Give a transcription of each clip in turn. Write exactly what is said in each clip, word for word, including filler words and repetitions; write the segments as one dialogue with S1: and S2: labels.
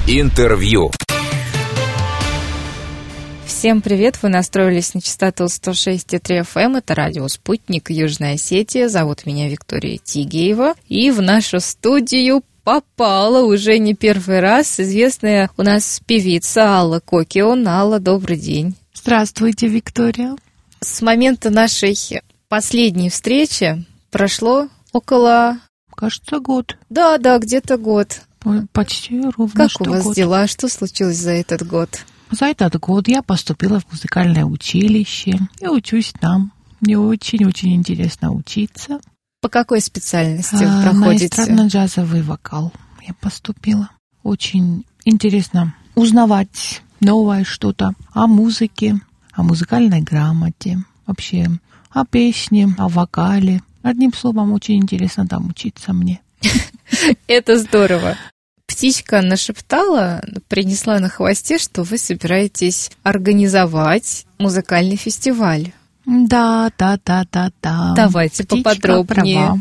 S1: Интервью.
S2: Всем привет! Вы настроились на частоту сто шесть и три эф эм. Это радио «Спутник», Южная Осетия. Зовут меня Виктория Тигеева. И в нашу студию попала уже не первый раз известная у нас певица Алла Кокион. Алла, добрый день.
S3: Здравствуйте, Виктория.
S2: С момента нашей последней встречи прошло около...
S3: Кажется, год.
S2: Да, да, где-то год.
S3: Почти ровно
S2: как
S3: что
S2: у вас
S3: год.
S2: дела? Что случилось за этот год?
S3: За этот год я поступила в музыкальное училище и учусь там. Мне очень-очень интересно учиться.
S2: По какой специальности вы
S3: а,
S2: проходите?
S3: На эстрадно-джазовый вокал я поступила. Очень интересно узнавать новое что-то о музыке, о музыкальной грамоте, вообще о песне, о вокале. Одним словом, очень интересно там учиться мне.
S2: Это здорово. Птичка нашептала, принесла на хвосте, что вы собираетесь организовать музыкальный фестиваль.
S3: Да, да, да, да, да.
S2: Давайте
S3: Птичка
S2: поподробнее.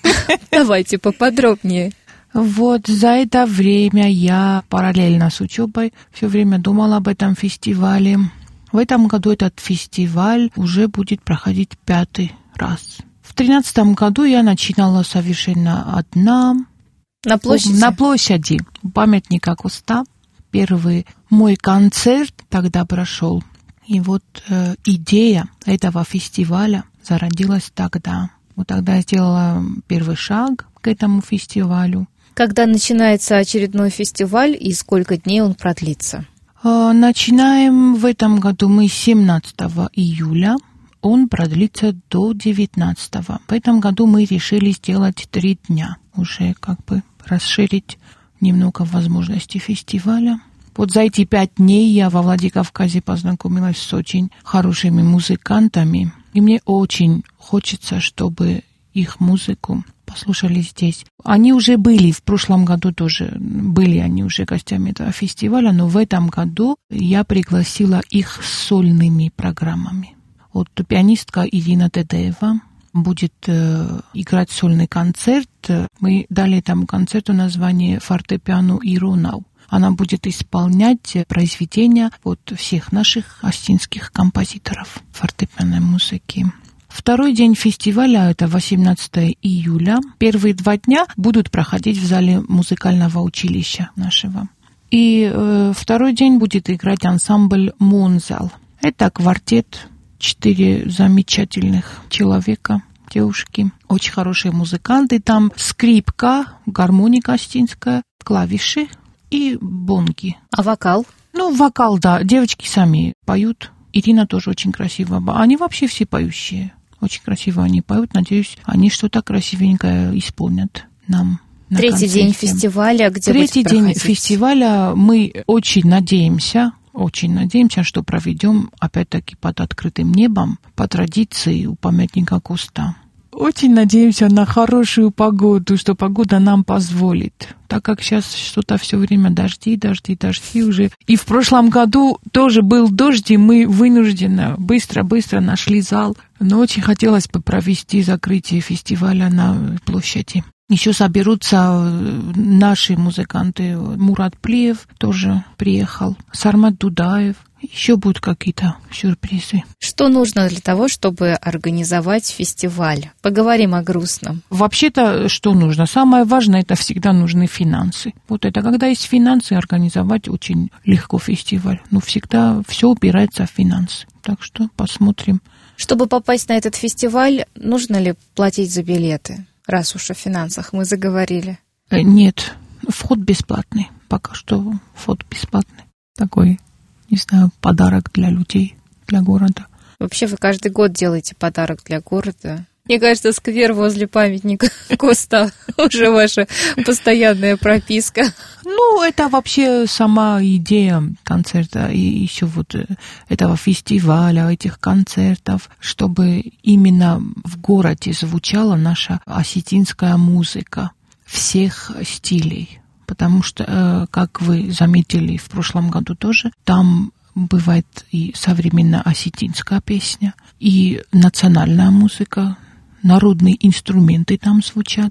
S2: Давайте поподробнее.
S3: Вот за это время я параллельно с учебой все время думала об этом фестивале. В этом году этот фестиваль уже будет проходить пятый раз. В тринадцатом году я начинала совершенно одна.
S2: На площади?
S3: На площади у памятника Куста. Первый мой концерт тогда прошел. И вот э, идея этого фестиваля зародилась тогда. Вот тогда я сделала первый шаг к этому фестивалю.
S2: Когда начинается очередной фестиваль и сколько дней он продлится?
S3: Э, начинаем в этом году мы семнадцатого июля. Он продлится до девятнадцатого. В этом году мы решили сделать три дня. Уже как бы расширить немного возможности фестиваля. Вот за эти пять дней я во Владикавказе познакомилась с очень хорошими музыкантами. И мне очень хочется, чтобы их музыку послушали здесь. Они уже были, в прошлом году тоже были они уже гостями этого фестиваля, но в этом году я пригласила их с сольными программами. Вот пианистка Ирина Тедеева будет э, играть сольный концерт. Мы дали этому концерту название «Фортепиано и Ронау». Она будет исполнять произведения от всех наших осетинских композиторов фортепианной музыки. Второй день фестиваля, это восемнадцатого июля. Первые два дня будут проходить в зале музыкального училища нашего. И э, второй день будет играть ансамбль «Монзал». Это квартет. Четыре замечательных человека, девушки, очень хорошие музыканты. Там скрипка, гармоника осетинская, клавиши и бонги.
S2: А вокал?
S3: Ну, вокал, да. Девочки сами поют. Ирина тоже очень красиво. Они вообще все поющие. Очень красиво они поют. Надеюсь, они что-то красивенькое исполнят нам.
S2: Третий день фестиваля, где
S3: Третий
S2: будет
S3: день
S2: проходить?
S3: фестиваля мы очень надеемся... Очень надеемся, что проведем, опять-таки, под открытым небом, по традиции у памятника Куста. Очень надеемся на хорошую погоду, что погода нам позволит. Так как сейчас что-то все время дожди, дожди, дожди уже. И в прошлом году тоже был дождь, и мы вынужденно быстро-быстро нашли зал. Но очень хотелось бы провести закрытие фестиваля на площади. Еще соберутся наши музыканты. Мурат Плиев тоже приехал. Сармат Дудаев. Еще будут какие-то сюрпризы.
S2: Что нужно для того, чтобы организовать фестиваль? Поговорим о грустном.
S3: Вообще-то, что нужно? Самое важное, это всегда нужны финансы. Вот это, когда есть финансы, организовать очень легко фестиваль. Но всегда все упирается в финансы. Так что посмотрим.
S2: Чтобы попасть на этот фестиваль, нужно ли платить за билеты? Раз уж о финансах мы заговорили.
S3: Нет, вход бесплатный. Пока что вход бесплатный. Такой, не знаю, подарок для людей, для города.
S2: Вообще вы каждый год делаете подарок для города. Мне кажется, сквер возле памятника Куста уже ваша постоянная прописка.
S3: Ну, это вообще сама идея концерта и еще вот этого фестиваля, этих концертов, чтобы именно в городе звучала наша осетинская музыка всех стилей. Потому что, как вы заметили в прошлом году тоже, там бывает и современная осетинская песня, и национальная музыка, народные инструменты там звучат.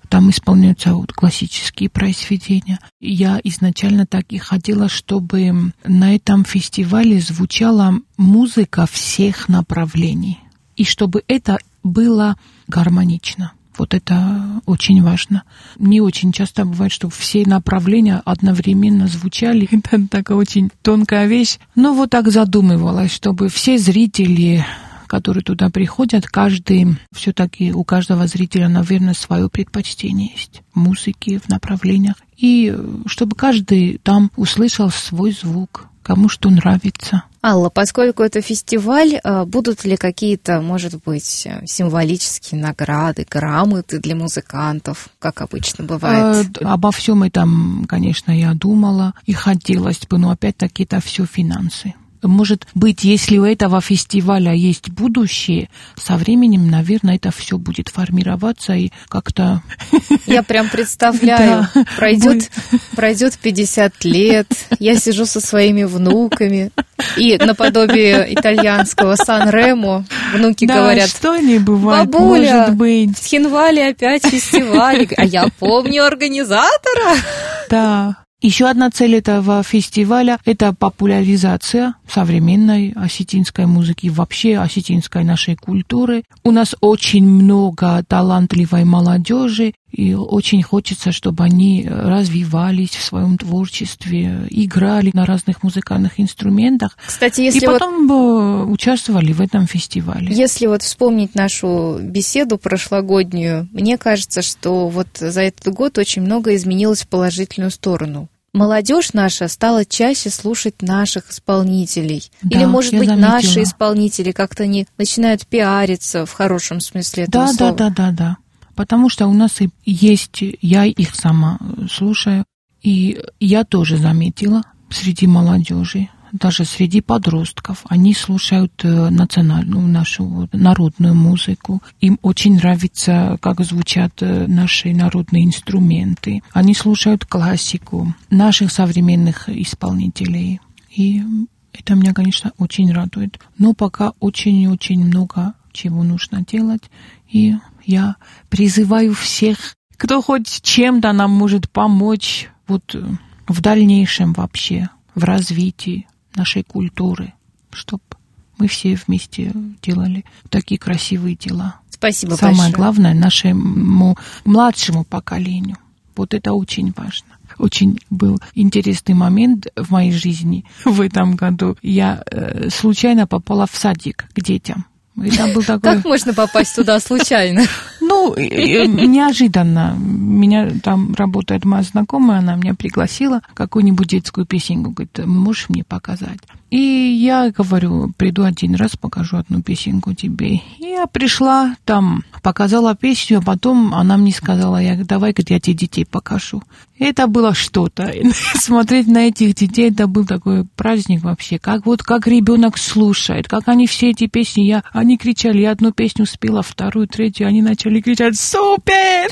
S3: Там исполняются вот классические произведения. Я изначально так и хотела, чтобы на этом фестивале звучала музыка всех направлений. И чтобы это было гармонично. Вот это очень важно. Не очень часто бывает, что все направления одновременно звучали. Это такая очень тонкая вещь. Но вот так задумывалась, чтобы все зрители, которые туда приходят, каждый, все-таки у каждого зрителя, наверное, свое предпочтение есть в музыке, в направлениях. И чтобы каждый там услышал свой звук, кому что нравится.
S2: Алла, поскольку это фестиваль, будут ли какие-то, может быть, символические награды, грамоты для музыкантов, как обычно бывает?
S3: А, обо всем этом, конечно, я думала и хотелось бы, но опять-таки это все финансы. Может быть, если у этого фестиваля есть будущее, со временем, наверное, это все будет формироваться и как-то...
S2: Я прям представляю, да, пройдет, пройдет пятьдесят лет, я сижу со своими внуками, и наподобие итальянского Сан-Ремо внуки да, говорят:
S3: что не бывает,
S2: бабуля,
S3: может быть.
S2: В Хинвале опять фестиваль, а я помню организатора.
S3: Да. Еще одна цель этого фестиваля – это популяризация современной осетинской музыки, вообще осетинской нашей культуры. У нас очень много талантливой молодежи, и очень хочется, чтобы они развивались в своем творчестве, играли на разных музыкальных инструментах.
S2: Кстати, если
S3: и потом вот, участвовали в этом фестивале.
S2: Если вот вспомнить нашу беседу прошлогоднюю, мне кажется, что вот за этот год очень много изменилось в положительную сторону. Молодежь наша стала чаще слушать наших исполнителей. Да, или, может быть, заметила. Наши исполнители как-то не начинают пиариться в хорошем смысле этого
S3: да,
S2: слова.
S3: Да, да, да, да. Потому что у нас и есть, я их сама слушаю, и я тоже заметила среди молодежи, даже среди подростков, они слушают национальную нашу народную музыку. Им очень нравится, как звучат наши народные инструменты. Они слушают классику наших современных исполнителей. И это меня, конечно, очень радует. Но пока очень-очень много чего нужно делать. И я призываю всех, кто хоть чем-то нам может помочь вот в дальнейшем вообще, в развитии нашей культуры, чтобы мы все вместе делали такие красивые дела.
S2: Спасибо
S3: Самое
S2: большое.
S3: главное, нашему младшему поколению. Вот это очень важно. Очень был интересный момент в моей жизни в этом году. Я э, случайно попала в садик к детям. Это был такой...
S2: Как можно попасть туда случайно?
S3: Ну, неожиданно. Меня там работает моя знакомая, она меня пригласила какую-нибудь детскую песенку. Говорит, можешь мне показать? И я говорю, приду один раз, покажу одну песенку тебе. И я пришла, там показала песню, а потом она мне сказала, я, давай-ка я тебе детей покажу. Это было что-то. Смотреть на этих детей, это был такой праздник вообще. Как вот как ребенок слушает, как они все эти песни, я, они кричали, я одну песню спела, вторую, третью, они начали кричать «Супер!»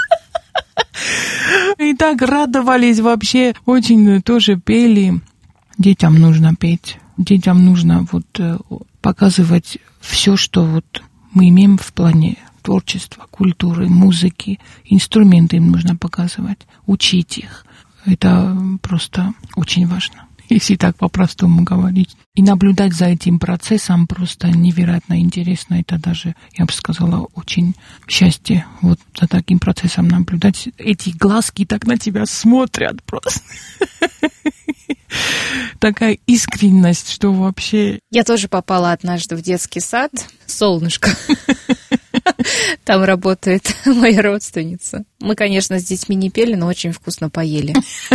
S3: И так радовались вообще, очень тоже пели. Детям нужно петь, детям нужно вот показывать все, что вот мы имеем в плане творчества, культуры, музыки, инструменты им нужно показывать, учить их. Это просто очень важно, если так по-простому говорить. И наблюдать за этим процессом просто невероятно интересно. Это даже, я бы сказала, очень счастье вот за таким процессом наблюдать. Эти глазки так на тебя смотрят просто. Такая искренность, что вообще...
S2: Я тоже попала однажды в детский сад. Солнышко. Там работает моя родственница. Мы, конечно, с детьми не пели, но очень вкусно поели.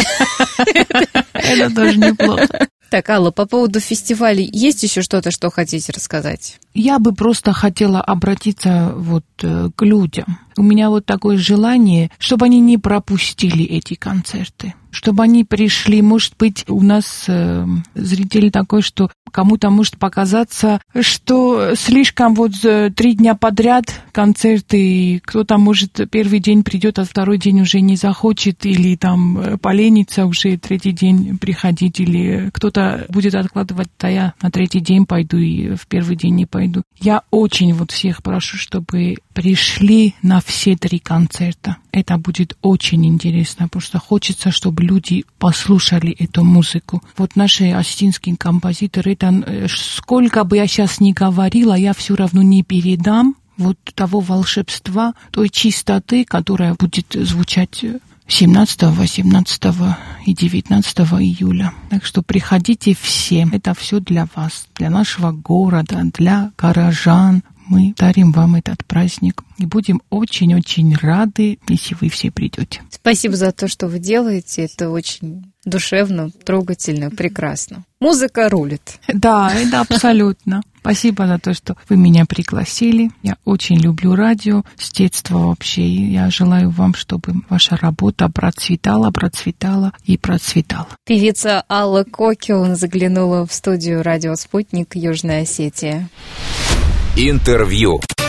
S3: Это тоже неплохо.
S2: Так, Алла, по поводу фестивалей, есть еще что-то, что хотите рассказать?
S3: Я бы просто хотела обратиться вот к людям. У меня вот такое желание, чтобы они не пропустили эти концерты, чтобы они пришли. Может быть, у нас э, зритель такой, что кому-то может показаться, что слишком вот три дня подряд концерты, и кто-то, может, первый день придет, а второй день уже не захочет, или там поленится уже третий день приходить, или кто-то будет откладывать, да я на третий день пойду и в первый день не пойду. Я очень вот всех прошу, чтобы пришли на на все три концерта. Это будет очень интересно, потому что хочется, чтобы люди послушали эту музыку. Вот наши осетинские композиторы, это, сколько бы я сейчас ни говорила, я все равно не передам вот того волшебства, той чистоты, которая будет звучать семнадцатого, восемнадцатого и девятнадцатого июля. Так что приходите все. Это все для вас, для нашего города, для горожан. Мы дарим вам этот праздник и будем очень-очень рады, если вы все придете.
S2: Спасибо за то, что вы делаете. Это очень душевно, трогательно, прекрасно. Музыка рулит.
S3: Да, это абсолютно. Спасибо за то, что вы меня пригласили. Я очень люблю радио с детства вообще. И я желаю вам, чтобы ваша работа процветала, процветала и процветала.
S2: Певица Алла Кокиун заглянула в студию «Радио Спутник», Южная Осетия.
S1: Интервью.